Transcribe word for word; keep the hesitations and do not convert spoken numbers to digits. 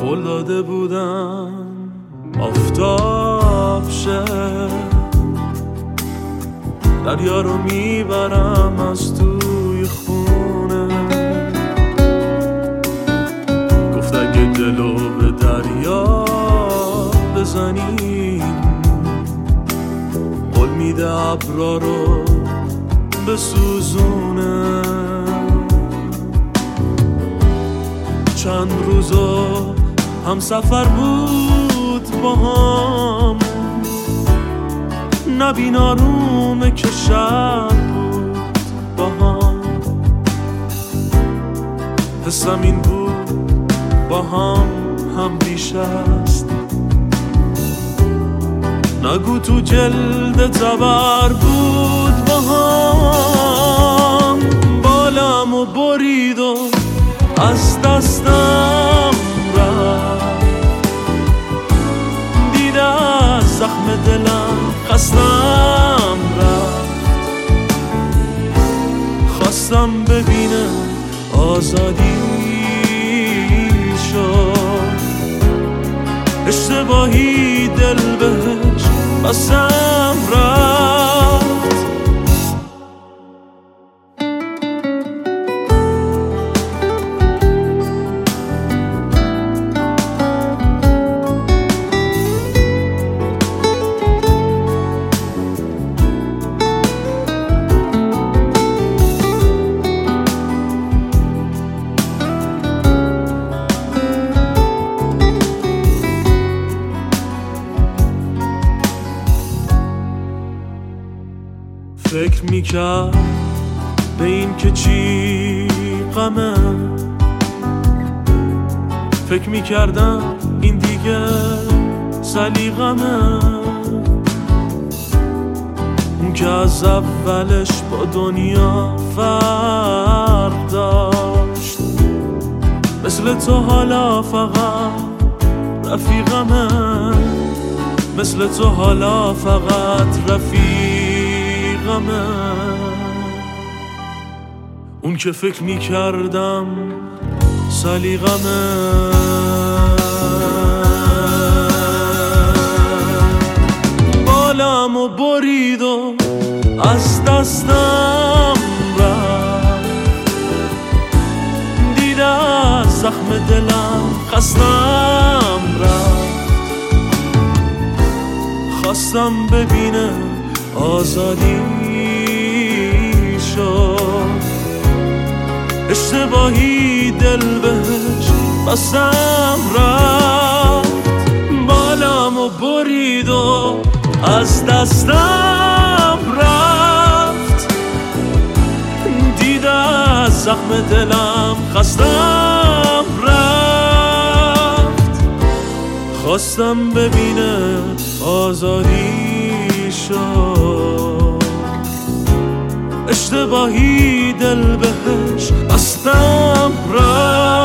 قول داده بودم آفتاب شه، دریا رو میبرم از توی خونه. گفت اگه دلو به دریا بزنیم، قول میده ابرا رو بسوزونه. چند روزو هم سفر بود با هم، نبین آرومه که شب بود با هم. حسم این بود با هم هم بیش است، نگو تو جلد تبر بود با هم. بالم و برید و از دستم رفت، دیده از زخم دلم خستم رفت. خواستم ببینه آزادی شد، اشتباهی دل بهش بستم رفت. فکر میکرد به این که چی غمه، فکر میکردم این دیگه سلیقمه. اون که از اولش با دنیا فرق داشت، مثل تو حالا فقط رفیقمه. مثل تو حالا فقط رفیقمه. اون که فکر میکردم سلیقمه، بالم و برید و از دستم رفت، دیده از زخم دلم خستم رفت. خواستم ببینه آزادی شد، اشتباهی دل بهش بستم رفت. بالم و برید و از دستم رفت، دیده از زخم دلم خستم رفت. خواستم ببینه آزادی شد، اشتباهی دل بهش بستم رفت.